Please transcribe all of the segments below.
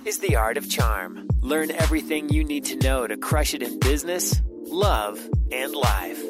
is The Art of Charm. Learn everything you need to know to crush it in business, love, and life.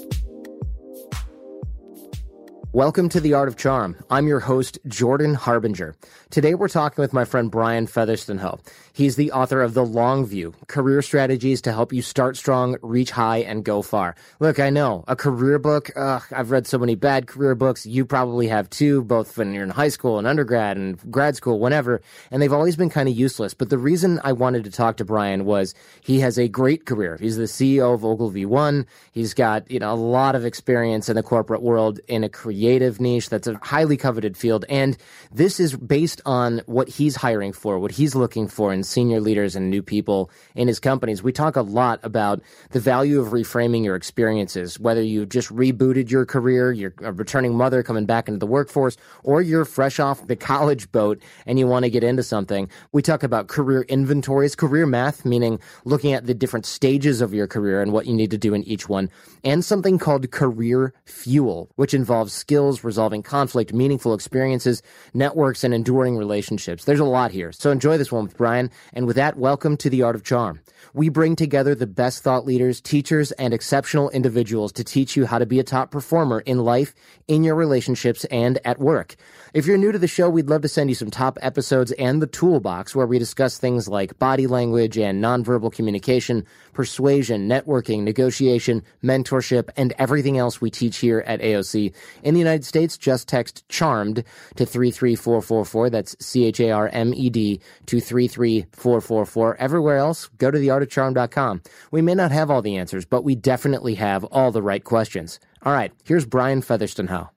Welcome to The Art of Charm. I'm your host, Jordan Harbinger. Today we're talking with my friend Brian Featherston-Ho. He's the author of The Long View, Career Strategies to Help You Start Strong, Reach High, and Go Far. Look, I know, a career book, I've read so many bad career books. You probably have too, both when you're in high school and undergrad and grad school, whenever, and they've always been kind of useless. But the reason I wanted to talk to Brian was he has a great career. He's the CEO of Ogilvy One. He's got, a lot of experience in the corporate world in a creative niche that's a highly coveted field. And this is based on what he's hiring for, what he's looking for in senior leaders and new people in his companies. We talk a lot about the value of reframing your experiences, whether you've just rebooted your career, you're a returning mother coming back into the workforce, or you're fresh off the college boat and you want to get into something. We talk about career inventories, career math, meaning looking at the different stages of your career and what you need to do in each one, and something called career fuel, which involves skills, resolving conflict, meaningful experiences, networks, and enduring relationships. There's a lot here. So enjoy this one with Brian. And with that, welcome to The Art of Charm. We bring together the best thought leaders, teachers, and exceptional individuals to teach you how to be a top performer in life, in your relationships, and at work. If you're new to the show, we'd love to send you some top episodes and the toolbox where we discuss things like body language and nonverbal communication, persuasion, networking, negotiation, mentorship, and everything else we teach here at AOC. In the United States, just text CHARMED to 33444. That's CHARMED to 33444. Everywhere else, go to theartofcharm.com. We may not have all the answers, but we definitely have all the right questions. All right, here's Brian Featherston-Ho.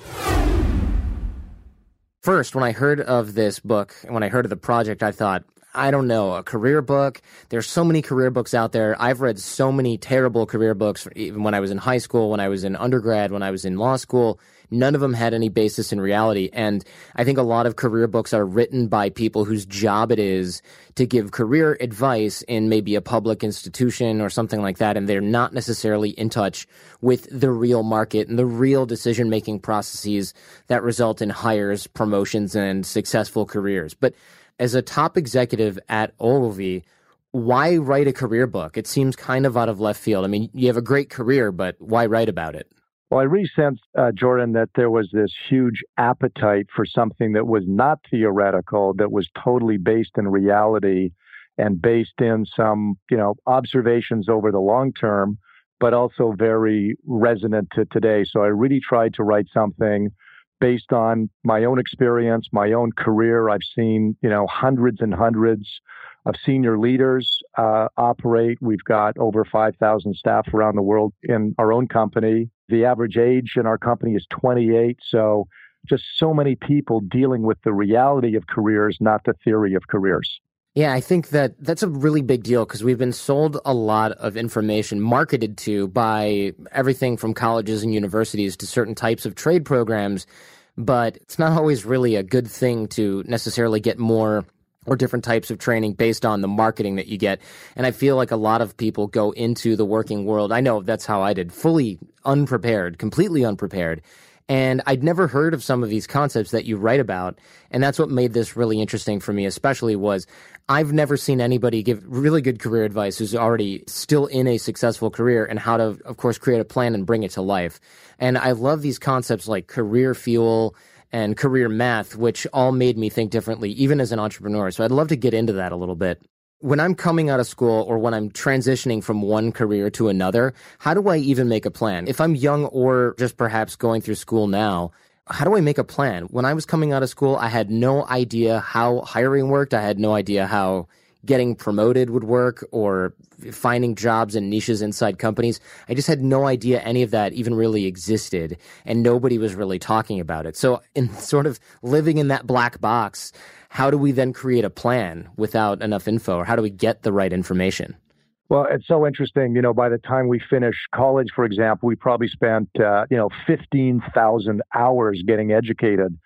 First, when I heard of this book, and when I heard of the project, I thought, I don't know, a career book? There's so many career books out there. I've read so many terrible career books, even when I was in high school, when I was in undergrad, when I was in law school. None of them had any basis in reality. And I think a lot of career books are written by people whose job it is to give career advice in maybe a public institution or something like that. And they're not necessarily in touch with the real market and the real decision-making processes that result in hires, promotions, and successful careers. But as a top executive at Ogilvy, why write a career book? It seems kind of out of left field. I mean, you have a great career, but why write about it? Well, I really sensed, Jordan, that there was this huge appetite for something that was not theoretical, that was totally based in reality and based in some, observations over the long term, but also very resonant to today. So I really tried to write something based on my own experience, my own career. I've seen, hundreds and hundreds of senior leaders operate. We've got over 5,000 staff around the world in our own company. The average age in our company is 28. So just so many people dealing with the reality of careers, not the theory of careers. Yeah, I think that's a really big deal because we've been sold a lot of information marketed to by everything from colleges and universities to certain types of trade programs, but it's not always really a good thing to necessarily get more or different types of training based on the marketing that you get. And I feel like a lot of people go into the working world. I know that's how I did, fully unprepared, completely unprepared. And I'd never heard of some of these concepts that you write about. And that's what made this really interesting for me, especially was I've never seen anybody give really good career advice who's already still in a successful career and how to, of course, create a plan and bring it to life. And I love these concepts like career fuel and career math, which all made me think differently, even as an entrepreneur. So I'd love to get into that a little bit. When I'm coming out of school or when I'm transitioning from one career to another, how do I even make a plan? If I'm young or just perhaps going through school now, how do I make a plan? When I was coming out of school, I had no idea how hiring worked. I had no idea how getting promoted would work or finding jobs and niches inside companies. I just had no idea any of that even really existed, and nobody was really talking about it. So in sort of living in that black box, how do we then create a plan without enough info, or how do we get the right information? Well, it's so interesting. By the time we finish college, for example, we probably spent, 15,000 hours getting educated.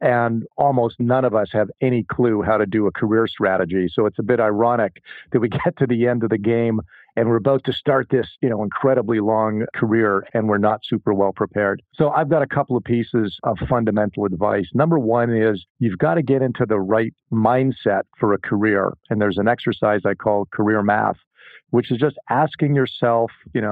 And almost none of us have any clue how to do a career strategy. So it's a bit ironic that we get to the end of the game and we're about to start this, incredibly long career and we're not super well prepared. So I've got a couple of pieces of fundamental advice. Number one is you've got to get into the right mindset for a career. And there's an exercise I call career math, which is just asking yourself,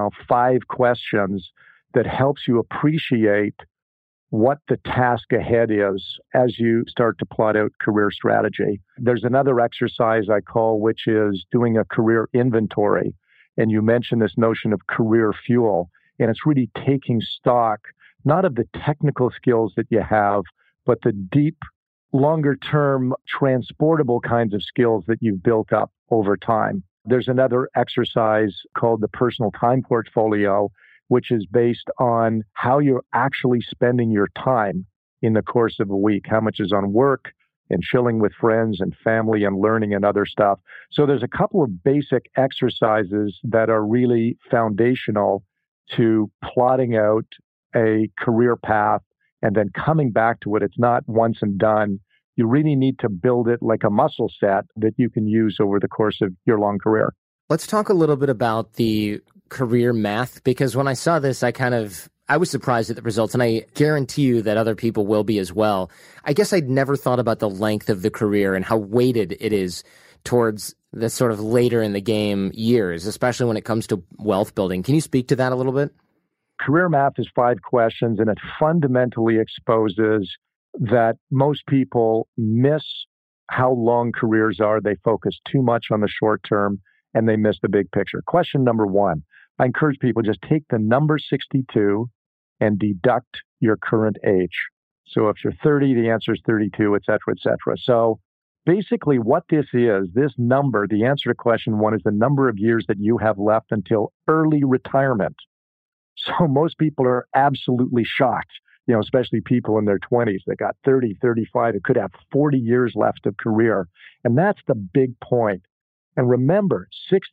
5 questions that helps you appreciate what the task ahead is as you start to plot out career strategy. There's another exercise I call, which is doing a career inventory. And you mentioned this notion of career fuel. And it's really taking stock, not of the technical skills that you have, but the deep, longer term, transportable kinds of skills that you've built up over time. There's another exercise called the personal time portfolio, which is based on how you're actually spending your time in the course of a week. How much is on work and chilling with friends and family and learning and other stuff. So there's a couple of basic exercises that are really foundational to plotting out a career path and then coming back to it. It's not once and done. You really need to build it like a muscle set that you can use over the course of your long career. Let's talk a little bit about the career math, because when I saw this, I was surprised at the results, and I guarantee you that other people will be as well. I guess I'd never thought about the length of the career and how weighted it is towards the sort of later in the game years, especially when it comes to wealth building. Can you speak to that a little bit? Career math is 5 questions, and it fundamentally exposes that most people miss how long careers are. They focus too much on the short term, and they miss the big picture. Question number 1. I encourage people just take the number 62 and deduct your current age. So if you're 30, the answer is 32, et cetera, et cetera. So basically what this is, this number, the answer to question 1 is the number of years that you have left until early retirement. So most people are absolutely shocked, especially people in their 20s that got 30, 35, that could have 40 years left of career. And that's the big point. And remember,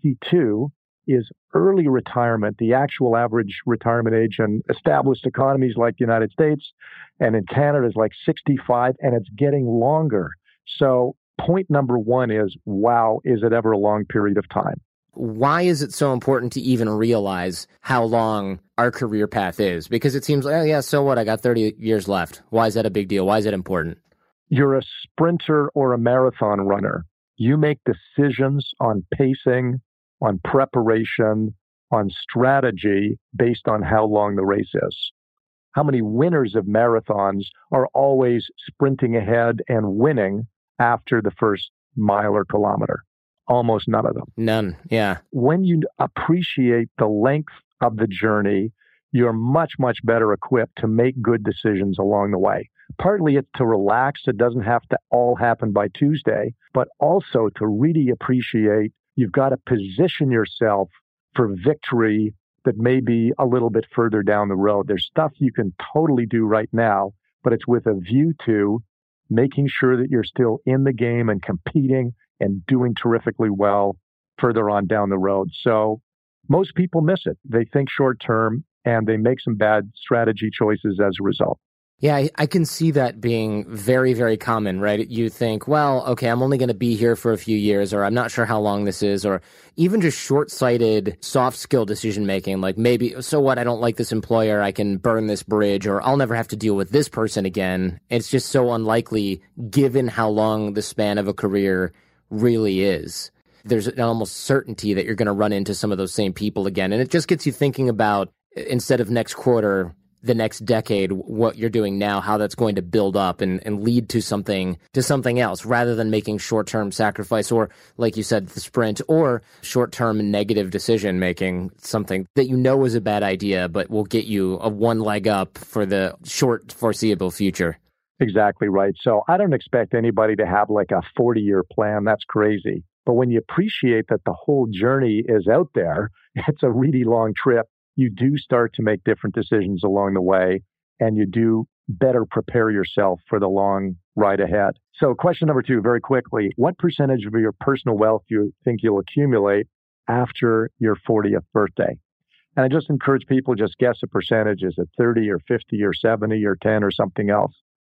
62 is early retirement. The actual average retirement age in established economies like the United States and in Canada is like 65, and it's getting longer. So point number 1 is, wow, is it ever a long period of time? Why is it so important to even realize how long our career path is? Because it seems like, oh yeah, so what? I got 30 years left. Why is that a big deal? Why is it important? You're a sprinter or a marathon runner. You make decisions on pacing, on preparation, on strategy based on how long the race is. How many winners of marathons are always sprinting ahead and winning after the first mile or kilometer? Almost none of them. None, yeah. When you appreciate the length of the journey, you're much, much better equipped to make good decisions along the way. Partly it's to relax. It doesn't have to all happen by Tuesday, but also to really appreciate you've got to position yourself for victory that may be a little bit further down the road. There's stuff you can totally do right now, but it's with a view to making sure that you're still in the game and competing and doing terrifically well further on down the road. So most people miss it. They think short term and they make some bad strategy choices as a result. Yeah, I can see that being very, very common, right? You think, well, okay, I'm only going to be here for a few years, or I'm not sure how long this is, or even just short-sighted, soft skill decision-making, like maybe, so what, I don't like this employer, I can burn this bridge, or I'll never have to deal with this person again. It's just so unlikely given how long the span of a career really is. There's an almost certainty that you're going to run into some of those same people again. And it just gets you thinking about, instead of next quarter, the next decade, what you're doing now, how that's going to build up and lead to something else, rather than making short-term sacrifice or, like you said, the sprint, or short-term negative decision making, something that you know is a bad idea, but will get you a one leg up for the short foreseeable future. Exactly right. So I don't expect anybody to have like a 40-year plan. That's crazy. But when you appreciate that the whole journey is out there, it's a really long trip. You do start to make different decisions along the way, and you do better prepare yourself for the long ride ahead. So question number 2, very quickly, what percentage of your personal wealth do you think you'll accumulate after your 40th birthday? And I just encourage people, just guess a percentage. Is it 30 or 50 or 70 or 10 or something else?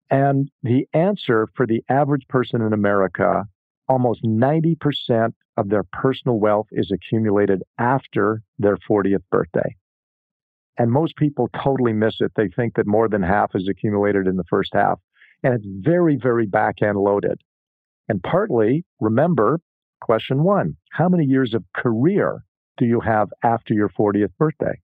And the answer for the average person in America, almost 90% of their personal wealth is accumulated after their 40th birthday. And most people totally miss it. They think that more than half is accumulated in the first half. And it's very, very back-end loaded. And partly, remember, question one, how many years of career do you have after your 40th birthday?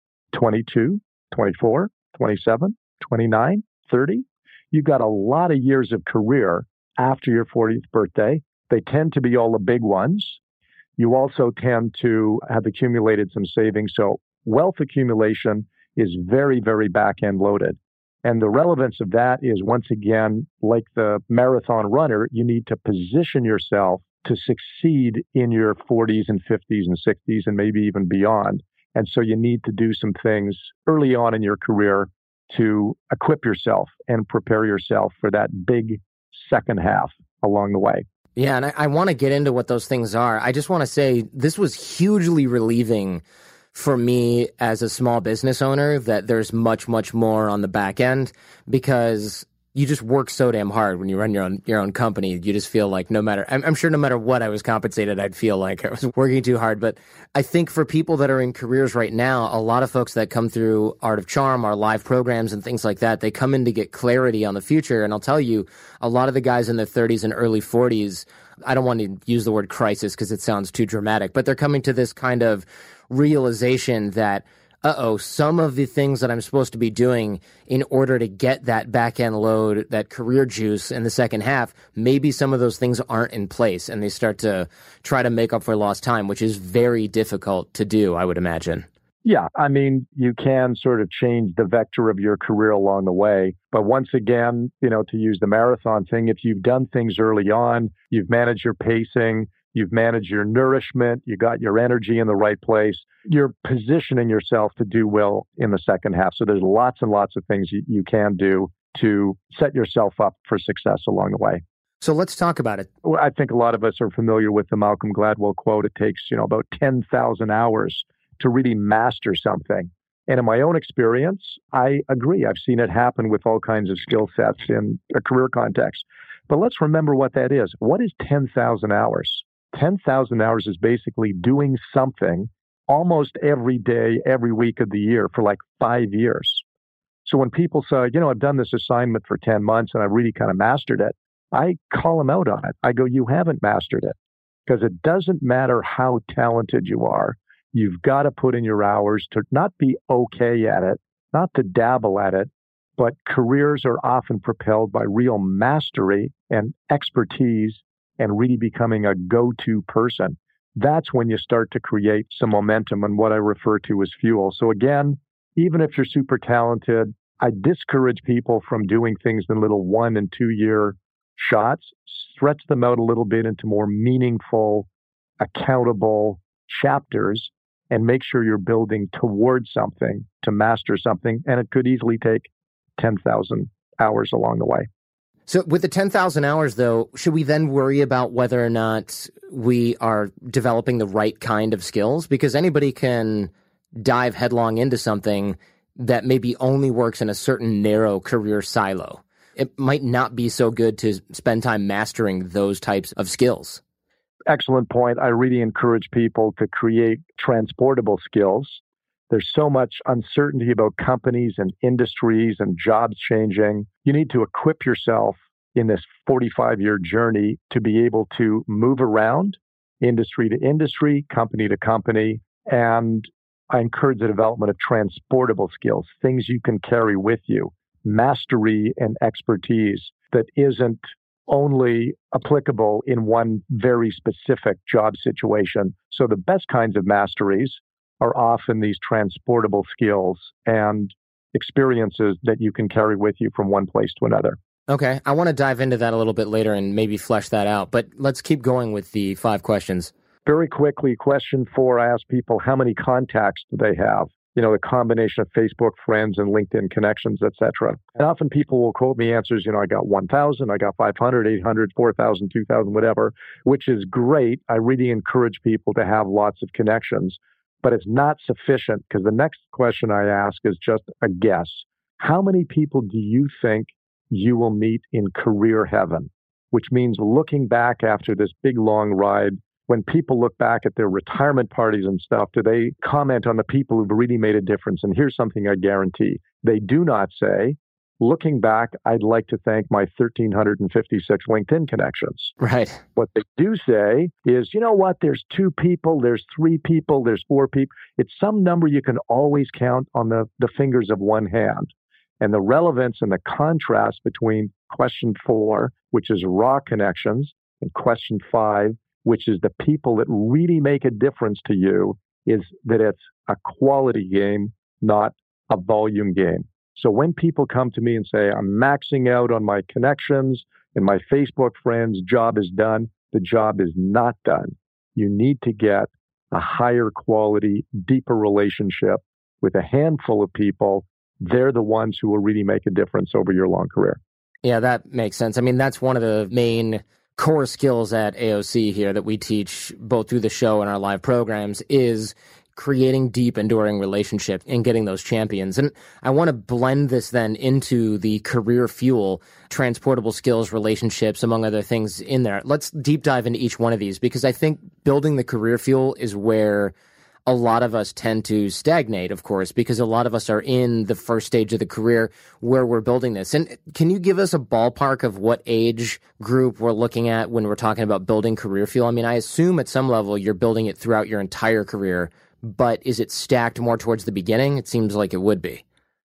22, 24, 27, 29, 30? You've got a lot of years of career after your 40th birthday. They tend to be all the big ones. You also tend to have accumulated some savings. So wealth accumulation is very, very back-end loaded. And the relevance of that is, once again, like the marathon runner, you need to position yourself to succeed in your 40s and 50s and 60s and maybe even beyond. And so you need to do some things early on in your career to equip yourself and prepare yourself for that big second half along the way. Yeah, and I want to get into what those things are. I just want to say this was hugely relieving for me as a small business owner, that there's much, much more on the back end, because you just work so damn hard when you run your own company. You just feel like I'm sure no matter what I was compensated, I'd feel like I was working too hard. But I think for people that are in careers right now, a lot of folks that come through Art of Charm, our live programs and things like that, they come in to get clarity on the future. And I'll tell you, a lot of the guys in their 30s and early 40s, I don't want to use the word crisis because it sounds too dramatic, but they're coming to this kind of realization that, some of the things that I'm supposed to be doing in order to get that back-end load, that career juice in the second half, maybe some of those things aren't in place, and they start to try to make up for lost time, which is very difficult to do, I would imagine. Yeah, I mean, you can sort of change the vector of your career along the way. But once again, to use the marathon thing, if you've done things early on, you've managed your pacing, you've managed your nourishment, you got your energy in the right place, you're positioning yourself to do well in the second half. So there's lots and lots of things you can do to set yourself up for success along the way. So let's talk about it. I think a lot of us are familiar with the Malcolm Gladwell quote. It takes, about 10,000 hours to really master something. And in my own experience, I agree. I've seen it happen with all kinds of skill sets in a career context. But let's remember what that is. What is 10,000 hours? 10,000 hours is basically doing something almost every day, every week of the year for like 5 years. So when people say, I've done this assignment for 10 months and I really kind of mastered it, I call them out on it. I go, you haven't mastered it, because it doesn't matter how talented you are. You've got to put in your hours to not be okay at it, not to dabble at it, but careers are often propelled by real mastery and expertise and really becoming a go-to person. That's when you start to create some momentum and what I refer to as fuel. So again, even if you're super talented, I discourage people from doing things in little 1 and 2 year shots. Stretch them out a little bit into more meaningful, accountable chapters, and make sure you're building towards something to master something. And it could easily take 10,000 hours along the way. So with the 10,000 hours, though, should we then worry about whether or not we are developing the right kind of skills? Because anybody can dive headlong into something that maybe only works in a certain narrow career silo. It might not be so good to spend time mastering those types of skills. Excellent point. I really encourage people to create transportable skills. There's so much uncertainty about companies and industries and jobs changing. You need to equip yourself in this 45-year journey to be able to move around industry to industry, company to company. And I encourage the development of transportable skills, things you can carry with you, mastery and expertise that isn't only applicable in one very specific job situation. So the best kinds of masteries are often these transportable skills and experiences that you can carry with you from one place to another. Okay, I want to dive into that a little bit later and maybe flesh that out, but let's keep going with the 5 questions. Very quickly, question 4, I ask people, how many contacts do they have? A combination of Facebook friends and LinkedIn connections, etc. And often people will quote me answers, I got 1,000, I got 500, 800, 4,000, 2,000, whatever, which is great. I really encourage people to have lots of connections, but it's not sufficient, because the next question I ask is just a guess. How many people do you think you will meet in career heaven, which means looking back after this big long ride. When people look back at their retirement parties and stuff, do they comment on the people who've really made a difference? And here's something I guarantee. They do not say, looking back, I'd like to thank my 1,356 LinkedIn connections. Right. What they do say is, you know what? There's 2 people, there's 3 people, there's 4 people. It's some number you can always count on the fingers of one hand. And the relevance and the contrast between question 4, which is raw connections, and question 5, which is the people that really make a difference to you, is that it's a quality game, not a volume game. So when people come to me and say, I'm maxing out on my connections and my Facebook friends, job is done, the job is not done. You need to get a higher quality, deeper relationship with a handful of people. They're the ones who will really make a difference over your long career. Yeah, that makes sense. I mean, that's one of the main core skills at AOC here that we teach both through the show and our live programs is creating deep, enduring relationships and getting those champions. And I want to blend this then into the career fuel, transportable skills, relationships, among other things in there. Let's deep dive into each one of these, because I think building the career fuel is where a lot of us tend to stagnate, of course, because a lot of us are in the first stage of the career where we're building this. And can you give us a ballpark of what age group we're looking at when we're talking about building career fuel? I mean, I assume at some level you're building it throughout your entire career, but is it stacked more towards the beginning? It seems like it would be.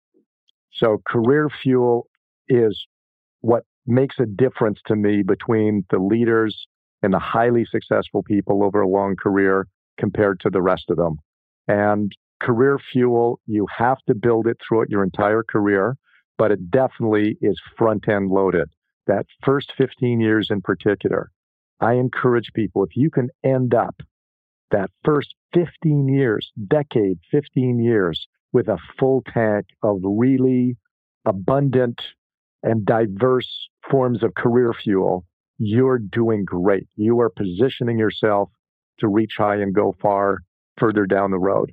So career fuel is what makes a difference to me between the leaders and the highly successful people over a long career compared to the rest of them. And career fuel, you have to build it throughout your entire career, but it definitely is front-end loaded. That first 15 years in particular, I encourage people, if you can end up that first 15 years, decade, 15 years, with a full tank of really abundant and diverse forms of career fuel, you're doing great. You are positioning yourself to reach high and go far further down the road.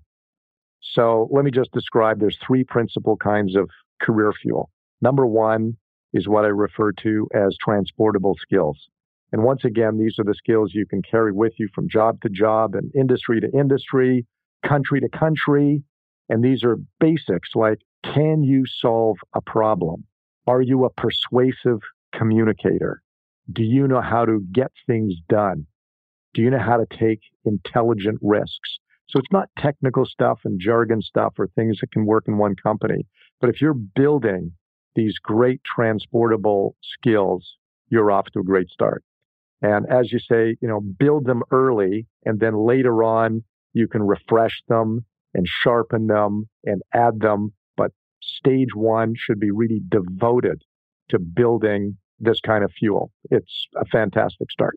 So let me just describe, there's 3 principal kinds of career fuel. Number 1 is what I refer to as transportable skills. And once again, these are the skills you can carry with you from job to job and industry to industry, country to country. And these are basics like, can you solve a problem? Are you a persuasive communicator? Do you know how to get things done? Do you know how to take intelligent risks? So it's not technical stuff and jargon stuff or things that can work in one company. But if you're building these great transportable skills, you're off to a great start. And as you say, build them early, and then later on, you can refresh them and sharpen them and add them. But stage 1 should be really devoted to building this kind of fuel. It's a fantastic start.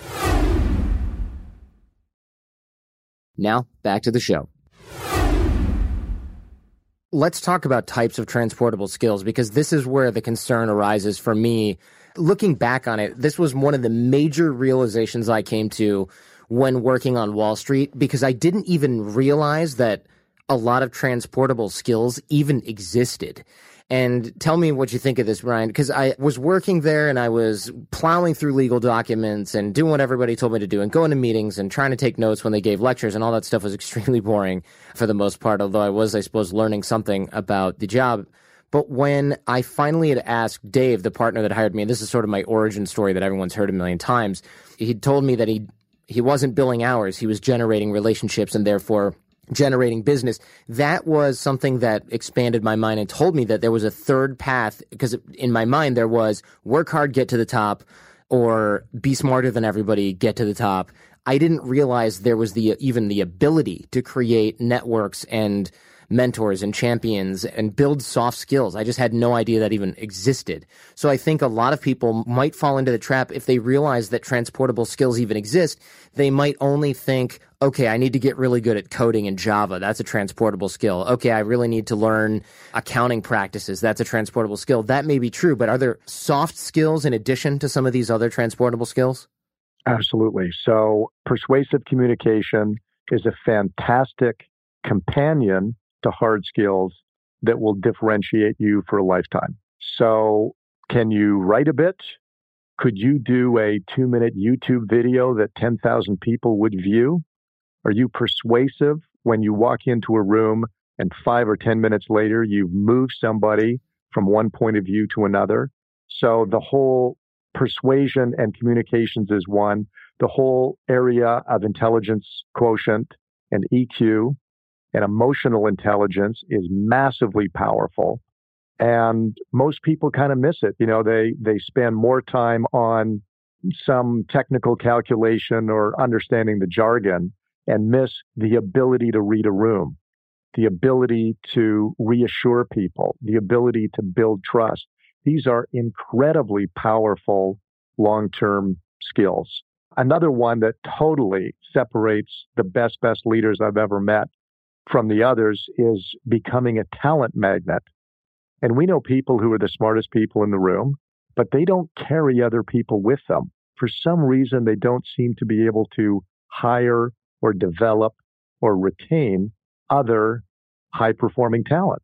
Now, back to the show. Let's talk about types of transportable skills, because this is where the concern arises for me. Looking back on it, this was one of the major realizations I came to when working on Wall Street, because I didn't even realize that a lot of transportable skills even existed. And tell me what you think of this, Brian, because I was working there and I was plowing through legal documents and doing what everybody told me to do and going to meetings and trying to take notes when they gave lectures, and all that stuff was extremely boring for the most part, although I was, I suppose, learning something about the job. But when I finally had asked Dave, the partner that hired me, and this is sort of my origin story that everyone's heard a million times, he told me that he wasn't billing hours, he was generating relationships and therefore generating business. That was something that expanded my mind and told me that there was a third path, because in my mind there was work hard, get to the top, or be smarter than everybody, get to the top. I didn't realize there was even the ability to create networks and mentors and champions and build soft skills. I just had no idea that even existed. So I think a lot of people might fall into the trap if they realize that transportable skills even exist. They might only think, okay, I need to get really good at coding in Java. That's a transportable skill. Okay, I really need to learn accounting practices. That's a transportable skill. That may be true, but are there soft skills in addition to some of these other transportable skills? Absolutely. So persuasive communication is a fantastic companion to hard skills that will differentiate you for a lifetime. So Can you write a bit? Could you do a 2-minute YouTube video that 10,000 people would view? Are you persuasive when you walk into a room and 5 or 10 minutes later, you've moved somebody from one point of view to another? So the whole persuasion and communications is one. The whole area of intelligence quotient and EQ and emotional intelligence is massively powerful. And most people kind of miss it. They spend more time on some technical calculation or understanding the jargon and miss the ability to read a room, the ability to reassure people, the ability to build trust. These are incredibly powerful long-term skills. Another one that totally separates the best leaders I've ever met from the others is becoming a talent magnet. And we know people who are the smartest people in the room, but they don't carry other people with them. For some reason, they don't seem to be able to hire or develop or retain other high-performing talent.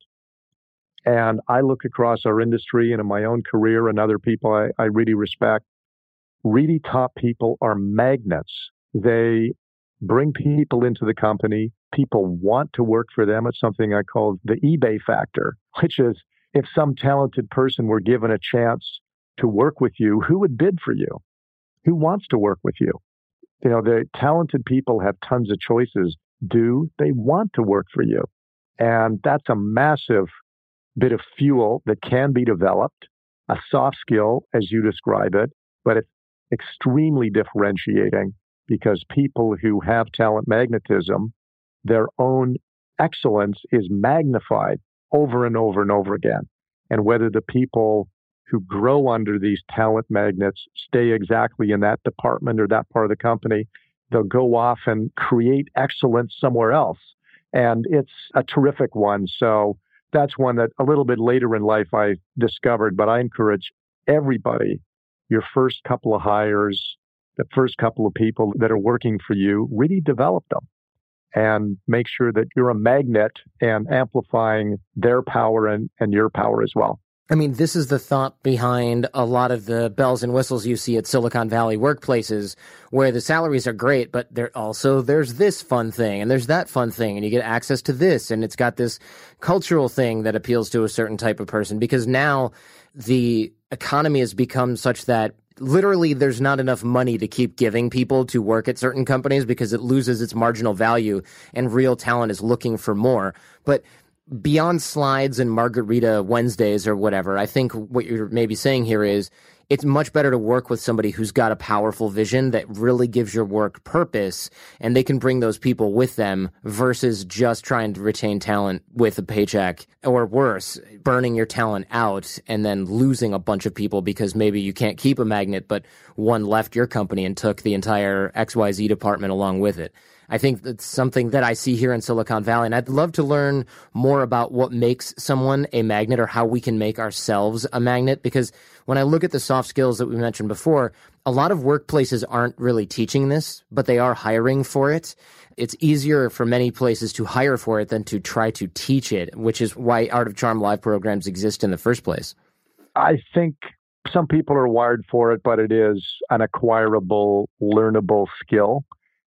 And I look across our industry and in my own career and other people I really respect. Really top people are magnets. They bring people into the company. People want to work for them. It's something I call the eBay factor, which is if some talented person were given a chance to work with you, who would bid for you? Who wants to work with you? The talented people have tons of choices. Do they want to work for you? And that's a massive bit of fuel that can be developed, a soft skill, as you describe it, but it's extremely differentiating because people who have talent magnetism, their own excellence is magnified over and over and over again. And whether the people who grow under these talent magnets stay exactly in that department or that part of the company, they'll go off and create excellence somewhere else. And it's a terrific one. So that's one that a little bit later in life I discovered, but I encourage everybody, your first couple of hires, the first couple of people that are working for you, really develop them and make sure that you're a magnet and amplifying their power and your power as well. I mean, this is the thought behind a lot of the bells and whistles you see at Silicon Valley workplaces where the salaries are great, but there's this fun thing and there's that fun thing and you get access to this and it's got this cultural thing that appeals to a certain type of person because now the economy has become such that literally there's not enough money to keep giving people to work at certain companies because it loses its marginal value and real talent is looking for more. But beyond slides and Margarita Wednesdays or whatever, I think what you're maybe saying here is it's much better to work with somebody who's got a powerful vision that really gives your work purpose and they can bring those people with them versus just trying to retain talent with a paycheck or worse, burning your talent out and then losing a bunch of people because maybe you can't keep a magnet, but one left your company and took the entire XYZ department along with it. I think that's something that I see here in Silicon Valley, and I'd love to learn more about what makes someone a magnet or how we can make ourselves a magnet, because when I look at the soft skills that we mentioned before, a lot of workplaces aren't really teaching this, but they are hiring for it. It's easier for many places to hire for it than to try to teach it, which is why Art of Charm Live programs exist in the first place. I think some people are wired for it, but it is an acquirable, learnable skill.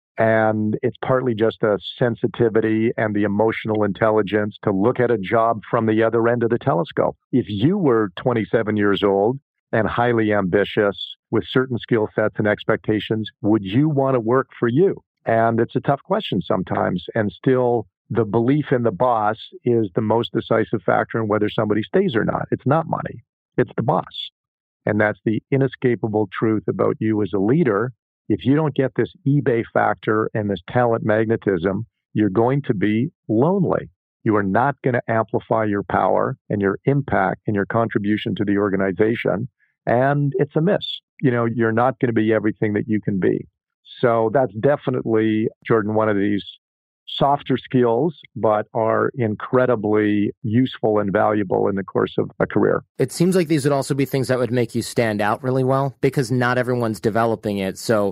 And it's partly just a sensitivity and the emotional intelligence to look at a job from the other end of the telescope. If you were 27 years old and highly ambitious with certain skill sets and expectations, would you want to work for you? And it's a tough question sometimes. And still, the belief in the boss is the most decisive factor in whether somebody stays or not. It's not money. It's the boss. And that's the inescapable truth about you as a leader. If you don't get this eBay factor and this talent magnetism, you're going to be lonely. You are not going to amplify your power and your impact and your contribution to the organization. And it's a miss. You're not going to be everything that you can be. So that's definitely, Jordan, one of these softer skills, but are incredibly useful and valuable in the course of a career. It seems like these would also be things that would make you stand out really well because not everyone's developing it. So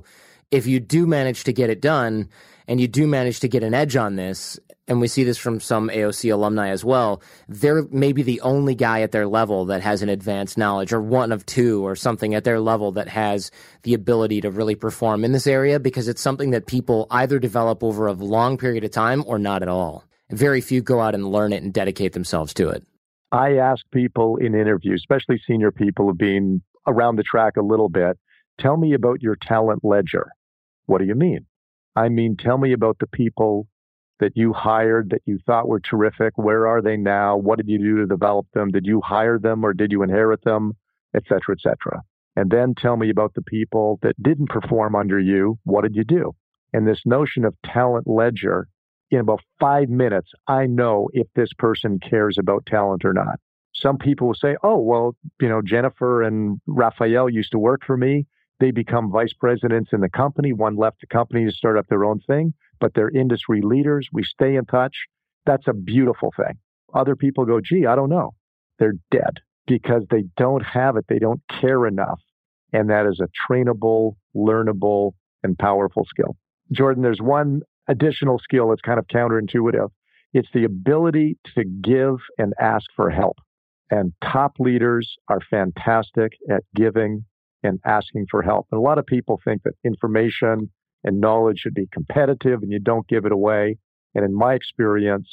if you do manage to get it done and you do manage to get an edge on this, and we see this from some AOC alumni as well, they're maybe the only guy at their level that has an advanced knowledge, or one of two or something at their level that has the ability to really perform in this area, because it's something that people either develop over a long period of time or not at all. Very few go out and learn it and dedicate themselves to it. I ask people in interviews, especially senior people who've been around the track a little bit, tell me about your talent ledger. What do you mean? I mean, tell me about the people that you hired that you thought were terrific. Where are they now? What did you do to develop them? Did you hire them or did you inherit them? Et cetera, et cetera. And then tell me about the people that didn't perform under you. What did you do? And this notion of talent ledger, in about 5 minutes, I know if this person cares about talent or not. Some people will say, oh, well, Jennifer and Raphael used to work for me. They become vice presidents in the company. One left the company to start up their own thing, but they're industry leaders. We stay in touch. That's a beautiful thing. Other people go, gee, I don't know. They're dead because they don't have it. They don't care enough. And that is a trainable, learnable, and powerful skill. Jordan, there's one additional skill that's kind of counterintuitive. It's the ability to give and ask for help. And top leaders are fantastic at giving and asking for help. And a lot of people think that information and knowledge should be competitive and you don't give it away. And in my experience,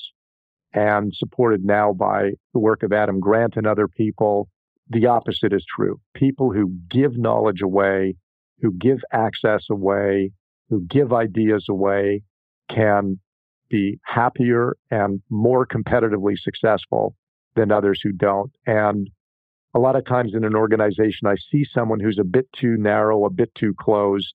and supported now by the work of Adam Grant and other people, the opposite is true. People who give knowledge away, who give access away, who give ideas away can be happier and more competitively successful than others who don't. And a lot of times in an organization, I see someone who's a bit too narrow, a bit too closed,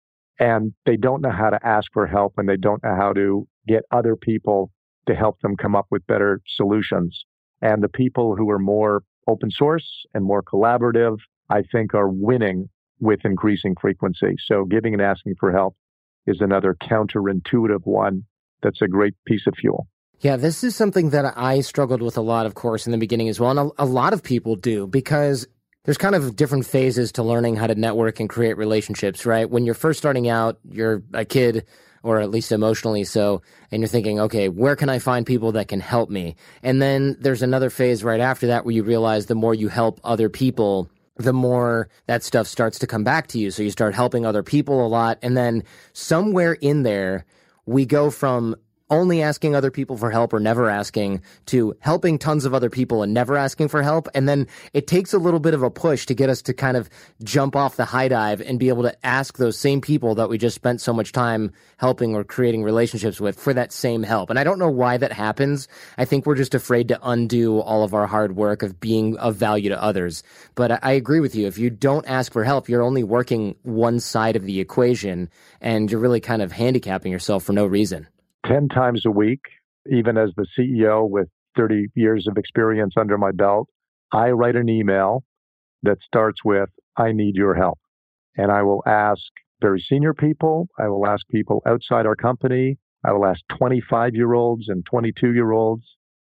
and they don't know how to ask for help and they don't know how to get other people to help them come up with better solutions. And the people who are more open source and more collaborative, I think, are winning with increasing frequency. So giving and asking for help is another counterintuitive one that's a great piece of fuel. Yeah, this is something that I struggled with a lot, of course, in the beginning as well. And a lot of people do, because there's kind of different phases to learning how to network and create relationships, right? When you're first starting out, you're a kid, or at least emotionally so, and you're thinking, okay, where can I find people that can help me? And then there's another phase right after that where you realize the more you help other people, the more that stuff starts to come back to you. So you start helping other people a lot. And then somewhere in there, we go from only asking other people for help or never asking to helping tons of other people and never asking for help. And then it takes a little bit of a push to get us to kind of jump off the high dive and be able to ask those same people that we just spent so much time helping or creating relationships with for that same help. And I don't know why that happens. I think we're just afraid to undo all of our hard work of being of value to others. But I agree with you. If you don't ask for help, you're only working one side of the equation and you're really kind of handicapping yourself for no reason. 10 times a week, even as the CEO with 30 years of experience under my belt, I write an email that starts with, I need your help. And I will ask very senior people. I will ask people outside our company. I will ask 25-year-olds and 22-year-olds.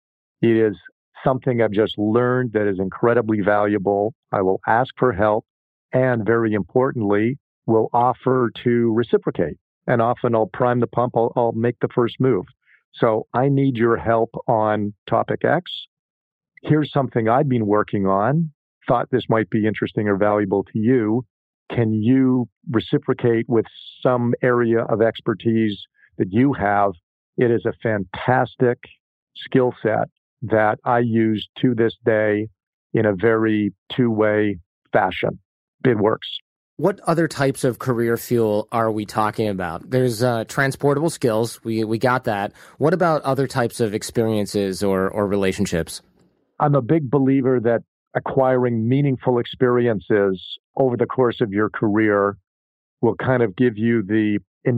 It is something I've just learned that is incredibly valuable. I will ask for help and, very importantly, will offer to reciprocate. And often I'll prime the pump. I'll make the first move. So I need your help on topic X. Here's something I've been working on. Thought this might be interesting or valuable to you. Can you reciprocate with some area of expertise that you have? It is a fantastic skill set that I use to this day in a very two-way fashion. It works. What other types of career fuel are we talking about? There's transportable skills. We got that. What about other types of experiences or relationships? I'm a big believer that acquiring meaningful experiences over the course of your career will kind of give you the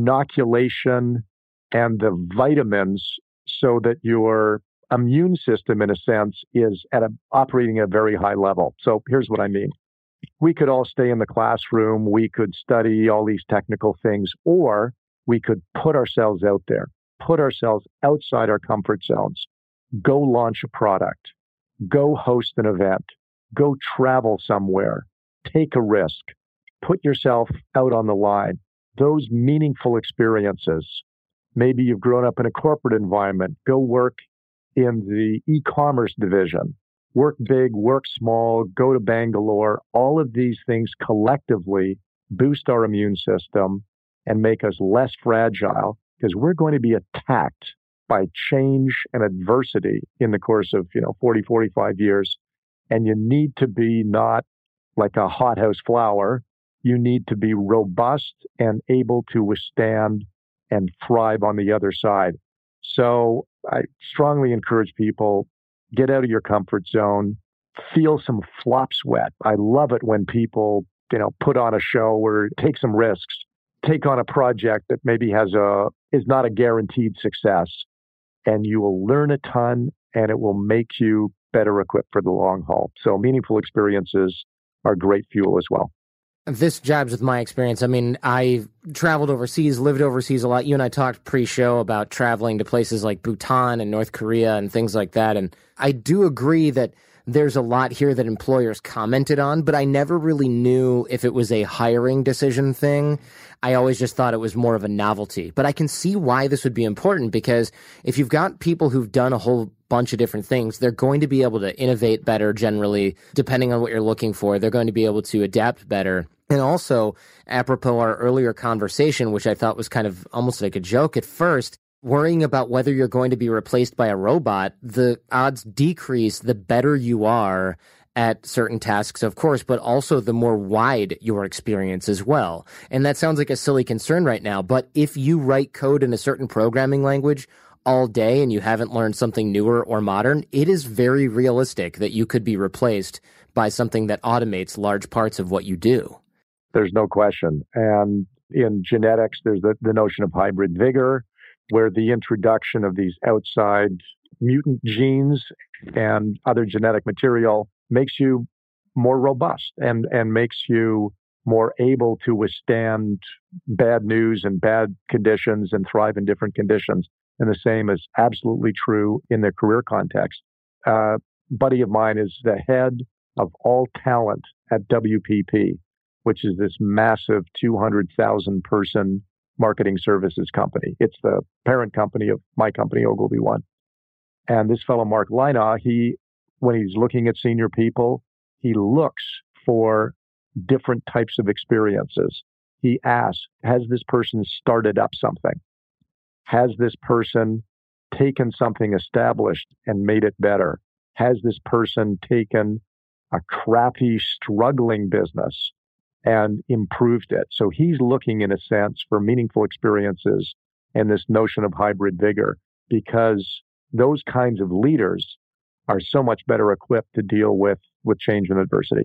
inoculation and the vitamins so that your immune system, in a sense, is operating at a very high level. So here's what I mean. We could all stay in the classroom, we could study all these technical things, or we could put ourselves out there, put ourselves outside our comfort zones, go launch a product, go host an event, go travel somewhere, take a risk, put yourself out on the line. those meaningful experiences. Maybe you've grown up in a corporate environment. Go work in the e-commerce division. Work big, work small, go to Bangalore. All of these things collectively boost our immune system and make us less fragile because we're going to be attacked by change and adversity in the course of 40, 45 years. And you need to be not like a hothouse flower. You need to be robust and able to withstand and thrive on the other side. So I strongly encourage people, get out of your comfort zone, feel some flop sweat. I love it when people, put on a show or take some risks, take on a project that maybe is not a guaranteed success, and you will learn a ton and it will make you better equipped for the long haul. So meaningful experiences are great fuel as well. This jibes with my experience. I mean, I traveled overseas, lived overseas a lot. You and I talked pre-show about traveling to places like Bhutan and North Korea and things like that. And I do agree that there's a lot here that employers commented on, but I never really knew if it was a hiring decision thing. I always just thought it was more of a novelty. But I can see why this would be important, because if you've got people who've done a whole bunch of different things, they're going to be able to innovate better generally, depending on what you're looking for. They're going to be able to adapt better. And also, apropos our earlier conversation, which I thought was kind of almost like a joke at first, worrying about whether you're going to be replaced by a robot, the odds decrease the better you are at certain tasks, of course, but also the more wide your experience as well. And that sounds like a silly concern right now, but if you write code in a certain programming language all day and you haven't learned something newer or modern, it is very realistic that you could be replaced by something that automates large parts of what you do. There's no question. And in genetics, there's the notion of hybrid vigor, where the introduction of these outside mutant genes and other genetic material makes you more robust and makes you more able to withstand bad news and bad conditions and thrive in different conditions. And the same is absolutely true in the career context. A buddy of mine is the head of all talent at WPP, which is this massive 200,000 person marketing services company. It's the parent company of my company, Ogilvy One. And this fellow, Mark Lina, when he's looking at senior people, he looks for different types of experiences. He asks, has this person started up something? Has this person taken something established and made it better? Has this person taken a crappy, struggling business and improved it? So he's looking, in a sense, for meaningful experiences and this notion of hybrid vigor, because those kinds of leaders are so much better equipped to deal with change and adversity.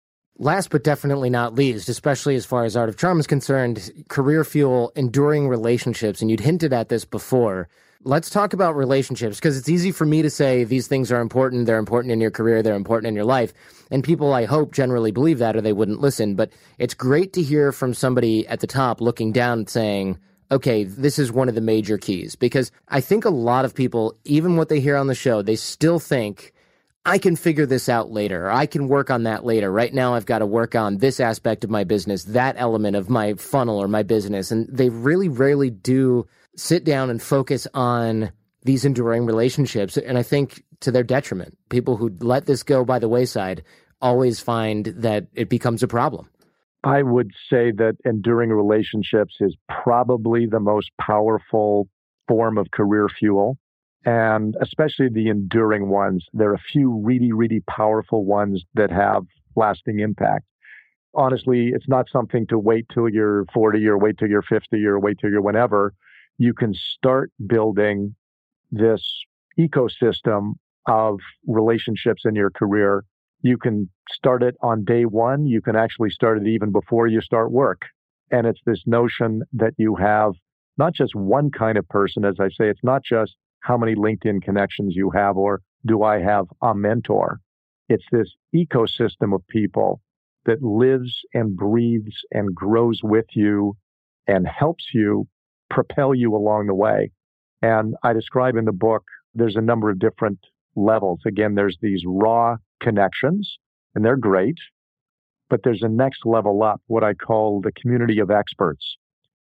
Last but definitely not least, especially as far as Art of Charm is concerned, career fuel, enduring relationships, and you'd hinted at this before. Let's talk about relationships, because it's easy for me to say these things are important, they're important in your career, they're important in your life, and people, I hope, generally believe that or they wouldn't listen, but it's great to hear from somebody at the top looking down saying, okay, this is one of the major keys, because I think a lot of people, even what they hear on the show, they still think, I can figure this out later, or I can work on that later. Right now, I've got to work on this aspect of my business, that element of my funnel or my business. And they really rarely do sit down and focus on these enduring relationships. And I think to their detriment, people who let this go by the wayside always find that it becomes a problem. I would say that enduring relationships is probably the most powerful form of career fuel. And especially the enduring ones. There are a few really, really powerful ones that have lasting impact. Honestly, it's not something to wait till you're 40 or wait till you're 50 or wait till you're whenever. You can start building this ecosystem of relationships in your career. You can start it on day one. You can actually start it even before you start work. And it's this notion that you have not just one kind of person. As I say, it's not just how many LinkedIn connections you have, or do I have a mentor? It's this ecosystem of people that lives and breathes and grows with you and helps you propel you along the way. And I describe in the book, there's a number of different levels. Again, there's these raw connections, and they're great, but there's a next level up, what I call the community of experts.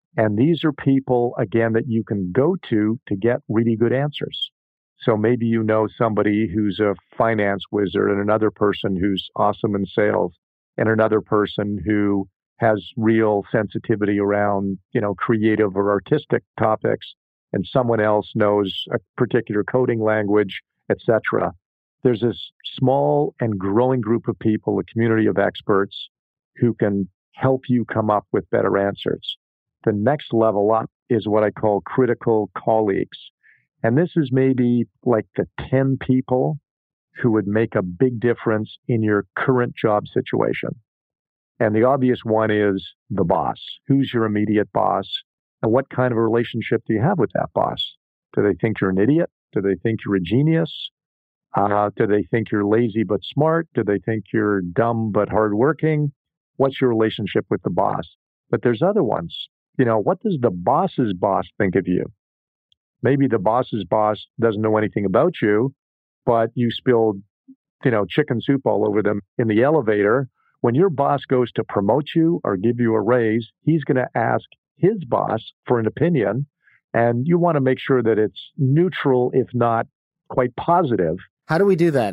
And these are people, again, that you can go to get really good answers. So maybe you know somebody who's a finance wizard and another person who's awesome in sales and another person who has real sensitivity around, creative or artistic topics, and someone else knows a particular coding language, etc. There's this small and growing group of people, a community of experts who can help you come up with better answers. The next level up is what I call critical colleagues. And this is maybe like the 10 people who would make a big difference in your current job situation. And the obvious one is the boss. Who's your immediate boss? And what kind of a relationship do you have with that boss? Do they think you're an idiot? Do they think you're a genius? Do they think you're lazy but smart? Do they think you're dumb but hardworking? What's your relationship with the boss? But there's other ones. What does the boss's boss think of you? Maybe the boss's boss doesn't know anything about you, but you spilled, chicken soup all over them in the elevator. When your boss goes to promote you or give you a raise, he's going to ask his boss for an opinion. And you want to make sure that it's neutral, if not quite positive. How do we do that?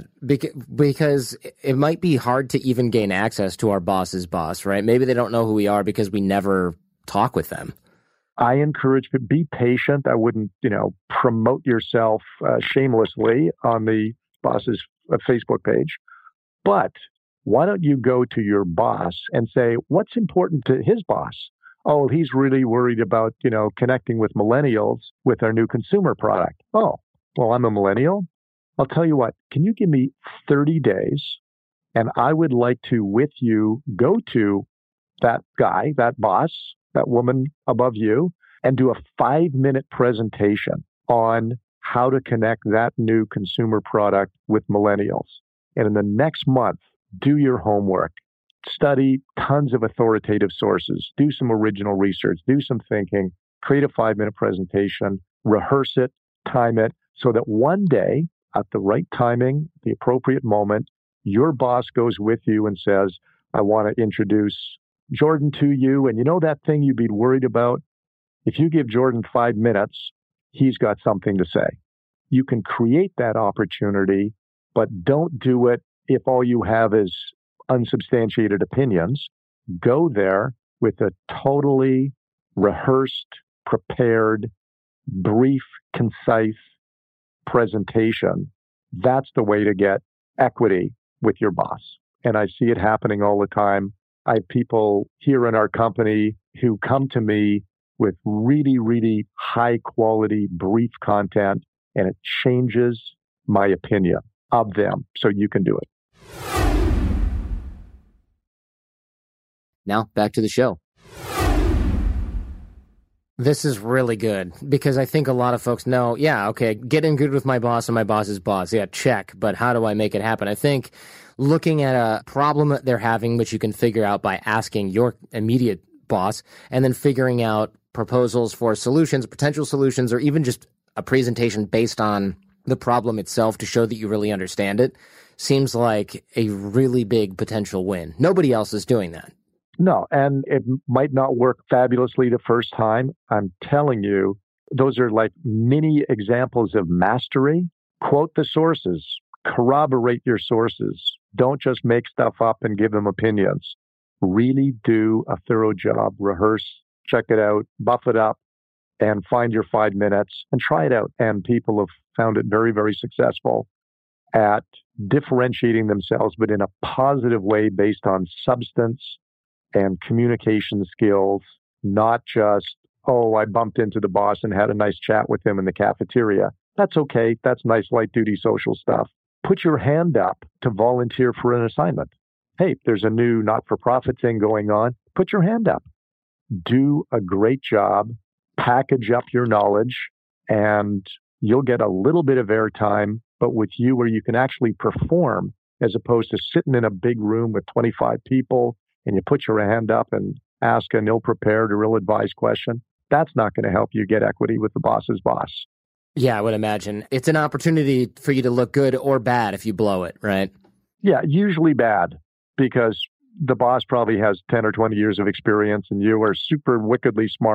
Because it might be hard to even gain access to our boss's boss, right? Maybe they don't know who we are because we never talk with them. I encourage to be patient. I wouldn't, promote yourself shamelessly on the boss's Facebook page. But why don't you go to your boss and say, what's important to his boss? Oh, he's really worried about, connecting with millennials with our new consumer product. Oh, well, I'm a millennial. I'll tell you what, can you give me 30 days? And I would like to, with you, go to that guy, that boss, that woman above you, and do a 5-minute presentation on how to connect that new consumer product with millennials. And in the next month, do your homework, study tons of authoritative sources, do some original research, do some thinking, create a 5-minute presentation, rehearse it, time it, so that one day, at the right timing, the appropriate moment, your boss goes with you and says, I want to introduce Jordan to you. And you know that thing you'd be worried about? If you give Jordan 5 minutes, he's got something to say. You can create that opportunity, but don't do it if all you have is unsubstantiated opinions. Go there with a totally rehearsed, prepared, brief, concise presentation. That's the way to get equity with your boss. And I see it happening all the time. I have people here in our company who come to me with really, really high quality brief content, and it changes my opinion of them. So you can do it. Now back to the show. This is really good because I think a lot of folks know, getting good with my boss and my boss's boss. Yeah, check. But how do I make it happen? I think looking at a problem that they're having, which you can figure out by asking your immediate boss, and then figuring out proposals for solutions, potential solutions, or even just a presentation based on the problem itself to show that you really understand it, seems like a really big potential win. Nobody else is doing that. No, and it might not work fabulously the first time. I'm telling you, those are like mini examples of mastery. Quote the sources, corroborate your sources. Don't just make stuff up and give them opinions. Really do a thorough job, rehearse, check it out, buff it up, and find your 5 minutes and try it out. And people have found it very, very successful at differentiating themselves, but in a positive way based on substance and communication skills, not just, I bumped into the boss and had a nice chat with him in the cafeteria. That's okay. That's nice light duty social stuff. Put your hand up to volunteer for an assignment. Hey, there's a new not-for-profit thing going on. Put your hand up. Do a great job. Package up your knowledge, and you'll get a little bit of airtime, but with you where you can actually perform as opposed to sitting in a big room with 25 people and you put your hand up and ask an ill-prepared or ill-advised question. That's not going to help you get equity with the boss's boss. Yeah, I would imagine. It's an opportunity for you to look good or bad if you blow it, right? Yeah, usually bad, because the boss probably has 10 or 20 years of experience and you are super wickedly smart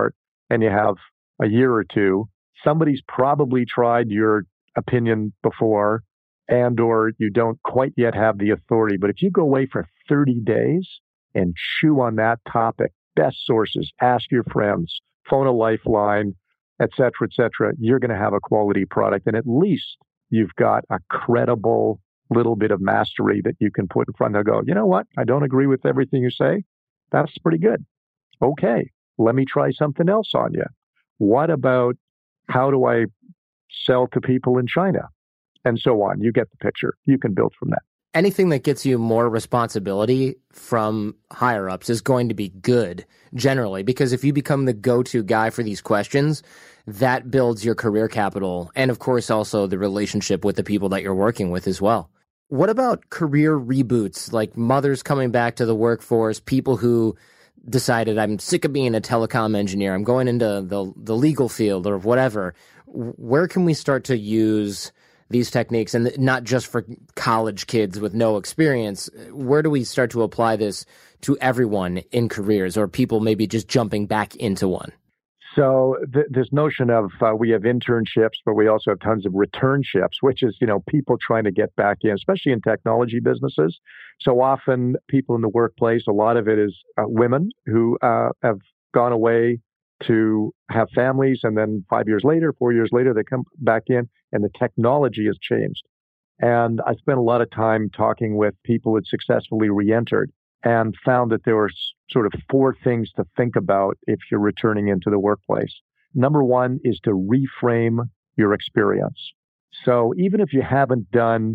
and you have a year or two, somebody's probably tried your opinion before and or you don't quite yet have the authority. But if you go away for 30 days and chew on that topic, best sources, ask your friends, phone a lifeline, et cetera, you're going to have a quality product. And at least you've got a credible little bit of mastery that you can put in front and go, you know what? I don't agree with everything you say. That's pretty good. Okay, let me try something else on you. What about how do I sell to people in China? And so on. You get the picture. You can build from that. Anything that gets you more responsibility from higher ups is going to be good generally, because if you become the go-to guy for these questions, that builds your career capital and, of course, also the relationship with the people that you're working with as well. What about career reboots, like mothers coming back to the workforce, people who decided I'm sick of being a telecom engineer, I'm going into the legal field or whatever? Where can we start to use these techniques, and not just for college kids with no experience? Where do we start to apply this to everyone in careers, or people maybe just jumping back into one? So this notion of we have internships, but we also have tons of returnships, which is, people trying to get back in, especially in technology businesses. So often people in the workplace, a lot of it is women who have gone away to have families, and then 5 years later, 4 years later, they come back in and the technology has changed. And I spent a lot of time talking with people that successfully re-entered and found that there were sort of 4 things to think about if you're returning into the workplace. Number one is to reframe your experience. So even if you haven't done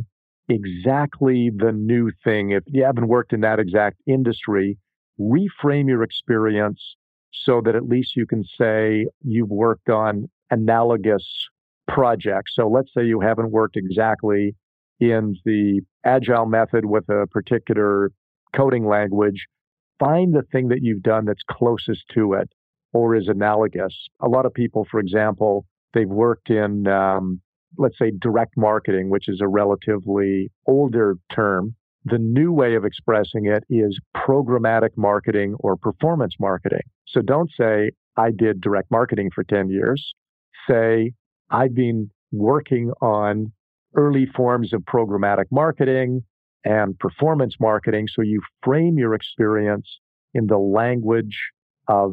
exactly the new thing, if you haven't worked in that exact industry, reframe your experience so that at least you can say you've worked on analogous projects. So let's say you haven't worked exactly in the agile method with a particular coding language. Find the thing that you've done that's closest to it or is analogous. A lot of people, for example, they've worked in, let's say, direct marketing, which is a relatively older term. The new way of expressing it is programmatic marketing or performance marketing. So don't say, I did direct marketing for 10 years. Say, I've been working on early forms of programmatic marketing and performance marketing. So you frame your experience in the language of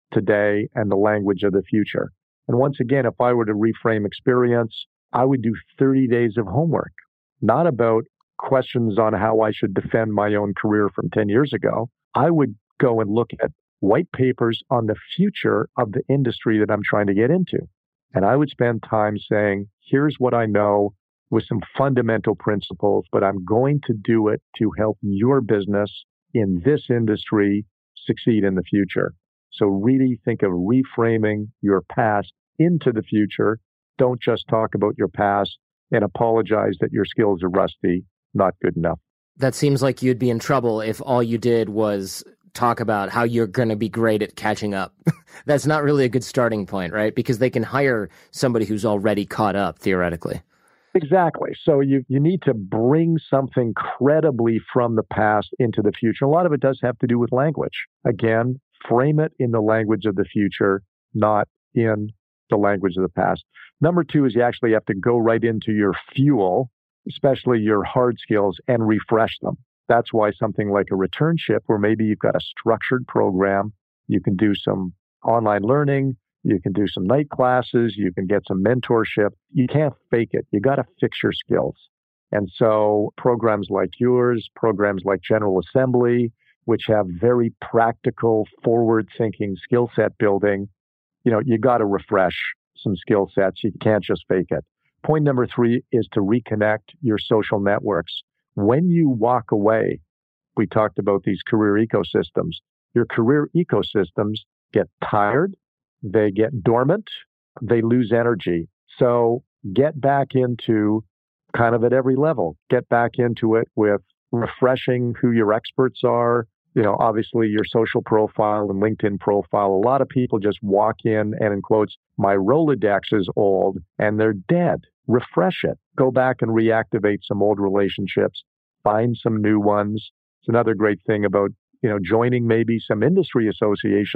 today and the language of the future. And once again, if I were to reframe experience, I would do 30 days of homework, not about questions on how I should defend my own career from 10 years ago. I would go and look at white papers on the future of the industry that I'm trying to get into. And I would spend time saying, here's what I know with some fundamental principles, but I'm going to do it to help your business in this industry succeed in the future. So really think of reframing your past into the future. Don't just talk about your past and apologize that your skills are rusty, not good enough. That seems like you'd be in trouble if all you did was talk about how you're going to be great at catching up. That's not really a good starting point, right? Because they can hire somebody who's already caught up, theoretically. Exactly. So you need to bring something credibly from the past into the future. A lot of it does have to do with language. Again, frame it in the language of the future, not in the language of the past. Number 2 is you actually have to go right into your fuel, especially your hard skills, and refresh them. That's why something like a returnship, where maybe you've got a structured program, you can do some online learning, you can do some night classes, you can get some mentorship. You can't fake it. You got to fix your skills. And so programs like yours, programs like General Assembly, which have very practical, forward-thinking skill set building, you got to refresh some skill sets. You can't just fake it. Point number 3 is to reconnect your social networks. When you walk away, we talked about these career ecosystems. Your career ecosystems get tired, they get dormant, they lose energy. So get back into kind of at every level. Get back into it with refreshing who your experts are. Obviously your social profile and LinkedIn profile. A lot of people just walk in and, in quotes, my Rolodex is old and they're dead. Refresh it. Go back and reactivate some old relationships. Find some new ones. It's another great thing about, joining maybe some industry associations.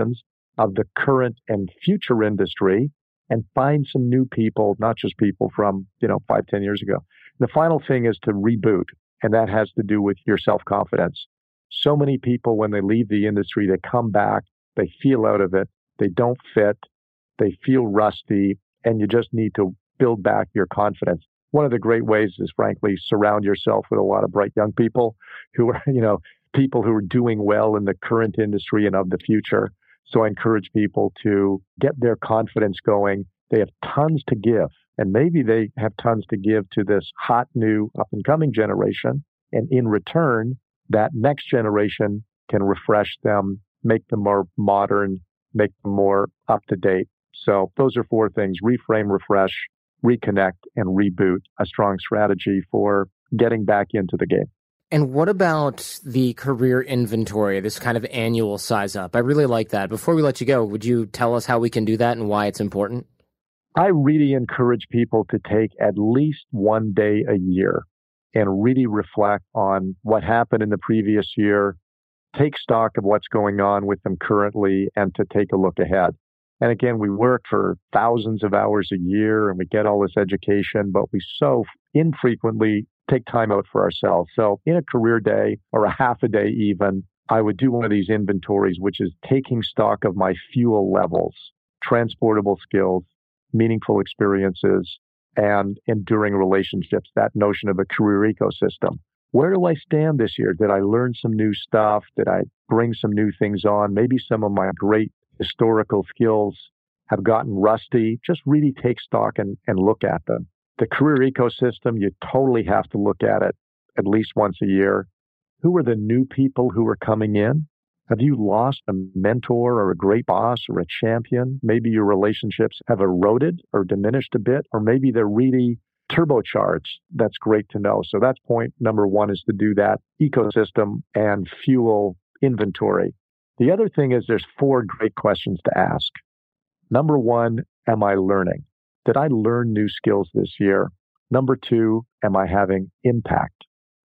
of the current and future industry and find some new people, not just people from, 5-10 years ago. The final thing is to reboot, and that has to do with your self-confidence. So many people, when they leave the industry, they come back, they feel out of it, they don't fit, they feel rusty, and you just need to build back your confidence. One of the great ways is, frankly, surround yourself with a lot of bright young people who are, people who are doing well in the current industry and of the future. So I encourage people to get their confidence going. They have tons to give, and maybe they have tons to give to this hot, new, up-and-coming generation. And in return, that next generation can refresh them, make them more modern, make them more up-to-date. So those are 4 things: reframe, refresh, reconnect, and reboot, a strong strategy for getting back into the game. And what about the career inventory, this kind of annual size up? I really like that. Before we let you go, would you tell us how we can do that and why it's important? I really encourage people to take at least one day a year and really reflect on what happened in the previous year, take stock of what's going on with them currently, and to take a look ahead. And again, we work for thousands of hours a year and we get all this education, but we so infrequently take time out for ourselves. So in a career day or a half a day even, I would do one of these inventories, which is taking stock of my fuel levels, transportable skills, meaningful experiences, and enduring relationships, that notion of a career ecosystem. Where do I stand this year? Did I learn some new stuff? Did I bring some new things on? Maybe some of my great historical skills have gotten rusty. Just really take stock and look at them. The career ecosystem, you totally have to look at it at least once a year. Who are the new people who are coming in? Have you lost a mentor or a great boss or a champion? Maybe your relationships have eroded or diminished a bit, or maybe they're really turbocharged. That's great to know. So that's point number 1, is to do that ecosystem and fuel inventory. The other thing is there's 4 great questions to ask. Number 1, am I learning? Did I learn new skills this year? Number 2, am I having impact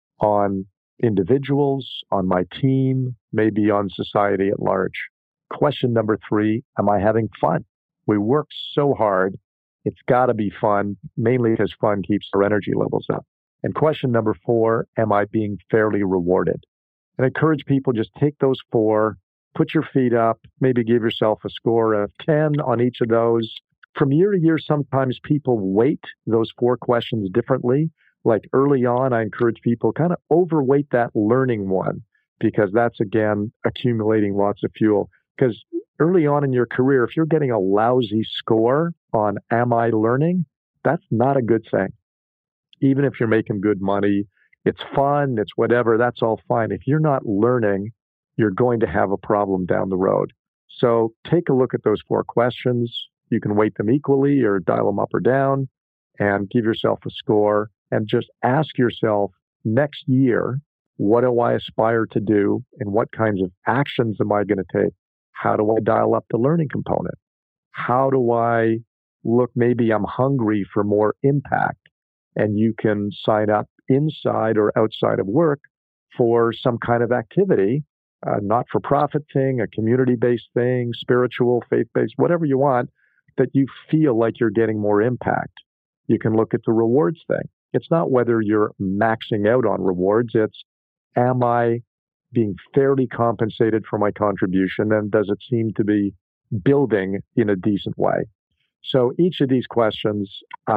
on individuals, on my team, maybe on society at large? Question number 3, am I having fun? We work so hard. It's got to be fun, mainly because fun keeps our energy levels up. And question number 4, am I being fairly rewarded? And I encourage people, just take those 4, put your feet up, maybe give yourself a score of 10 on each of those. From year to year, sometimes people weight those 4 questions differently. Like early on, I encourage people kind of overweight that learning one, because that's, again, accumulating lots of fuel. Because early on in your career, if you're getting a lousy score on am I learning, that's not a good thing. Even if you're making good money, it's fun, it's whatever, that's all fine. If you're not learning, you're going to have a problem down the road. So take a look at those 4 questions. You can weight them equally or dial them up or down and give yourself a score, and just ask yourself, next year, what do I aspire to do and what kinds of actions am I going to take? How do I dial up the learning component? How do I look, maybe I'm hungry for more impact, and you can sign up inside or outside of work for some kind of activity, not-for-profit thing, a community-based thing, spiritual, faith-based, whatever you want, that you feel like you're getting more impact. You can look at the rewards thing. It's not whether you're maxing out on rewards. It's, am I being fairly compensated for my contribution, and does it seem to be building in a decent way? So each of these questions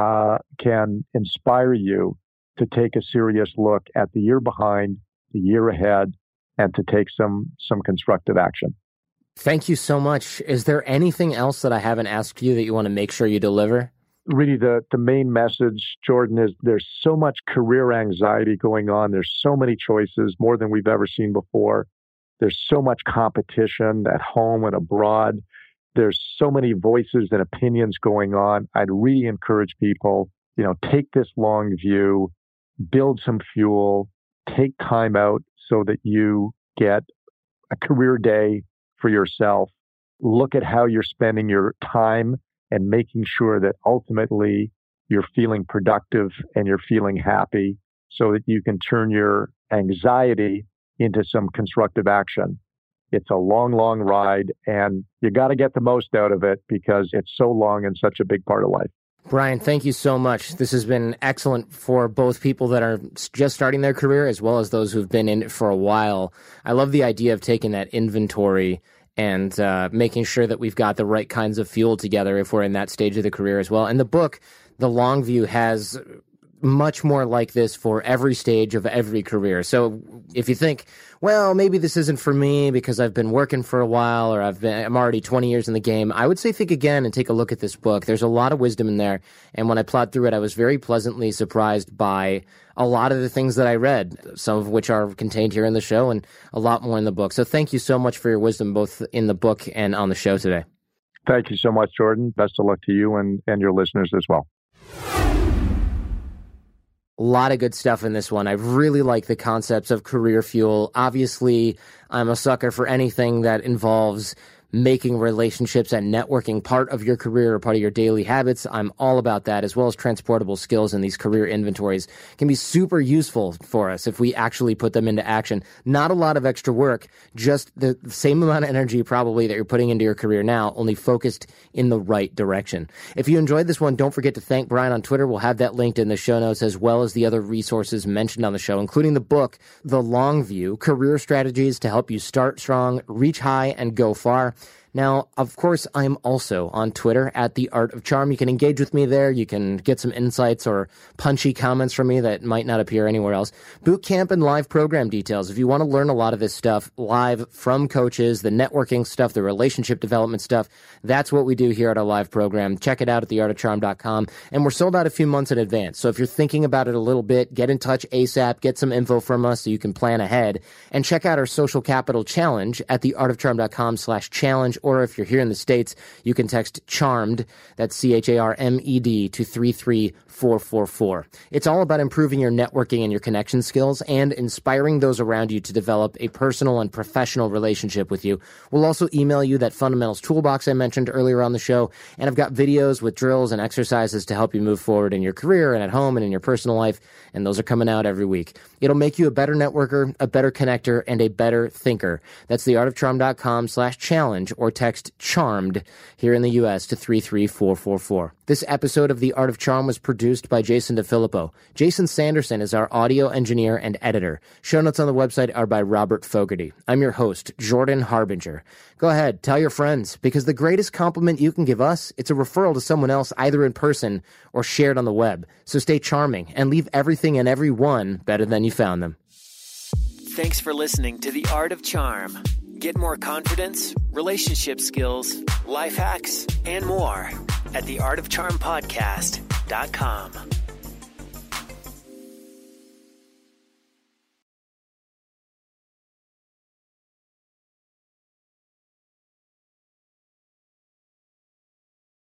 can inspire you to take a serious look at the year behind, the year ahead, and to take some constructive action. Thank you so much. Is there anything else that I haven't asked you that you want to make sure you deliver? Really, the main message, Jordan, is there's so much career anxiety going on. There's so many choices, more than we've ever seen before. There's so much competition at home and abroad. There's so many voices and opinions going on. I'd really encourage people, take this long view, build some fuel, take time out so that you get a career day for yourself. Look at how you're spending your time and making sure that ultimately you're feeling productive and you're feeling happy, so that you can turn your anxiety into some constructive action. It's a long, long ride, and you got to get the most out of it because it's so long and such a big part of life. Brian, thank you so much. This has been excellent for both people that are just starting their career as well as those who've been in it for a while. I love the idea of taking that inventory and making sure that we've got the right kinds of fuel together if we're in that stage of the career as well. And the book, The Long View, has much more like this for every stage of every career. So if you think, well, maybe this isn't for me because I've been working for a while or I'm already 20 years in the game, I would say think again and take a look at this book. There's a lot of wisdom in there. And when I plowed through it, I was very pleasantly surprised by a lot of the things that I read, some of which are contained here in the show and a lot more in the book. So thank you so much for your wisdom, both in the book and on the show today. Thank you so much, Jordan. Best of luck to you and your listeners as well. A lot of good stuff in this one. I really like the concepts of career fuel. Obviously, I'm a sucker for anything that involves making relationships and networking part of your career or part of your daily habits. I'm all about that, as well as transportable skills in these career inventories can be super useful for us if we actually put them into action. Not a lot of extra work, just the same amount of energy probably that you're putting into your career now, only focused in the right direction. If you enjoyed this one, don't forget to thank Brian on Twitter. We'll have that linked in the show notes, as well as the other resources mentioned on the show, including the book, The Long View, Career Strategies to Help You Start Strong, Reach High, and Go Far. Now, of course, I'm also on Twitter at The Art of Charm. You can engage with me there. You can get some insights or punchy comments from me that might not appear anywhere else. Boot camp and live program details. If you want to learn a lot of this stuff live from coaches, the networking stuff, the relationship development stuff, that's what we do here at our live program. Check it out at theartofcharm.com. And we're sold out a few months in advance. So if you're thinking about it a little bit, get in touch ASAP, get some info from us so you can plan ahead, and check out our Social Capital Challenge at theartofcharm.com/challenge. Or if you're here in the States, you can text CHARMED, that's CHARMED, to 33444. It's all about improving your networking and your connection skills and inspiring those around you to develop a personal and professional relationship with you. We'll also email you that fundamentals toolbox I mentioned earlier on the show, and I've got videos with drills and exercises to help you move forward in your career and at home and in your personal life, and those are coming out every week. It'll make you a better networker, a better connector, and a better thinker. That's theartofcharm.com/challenge, or text CHARMED here in the U.S. to 33444. This episode of The Art of Charm was produced by Jason DeFilippo. Jason Sanderson is our audio engineer and editor. Show notes on the website are by Robert Fogarty. I'm your host, Jordan Harbinger. Go ahead, tell your friends, because the greatest compliment you can give us, it's a referral to someone else, either in person or shared on the web. So stay charming and leave everything and everyone better than you found them. Thanks for listening to The Art of Charm. Get more confidence, relationship skills, life hacks, and more at theartofcharmpodcast.com.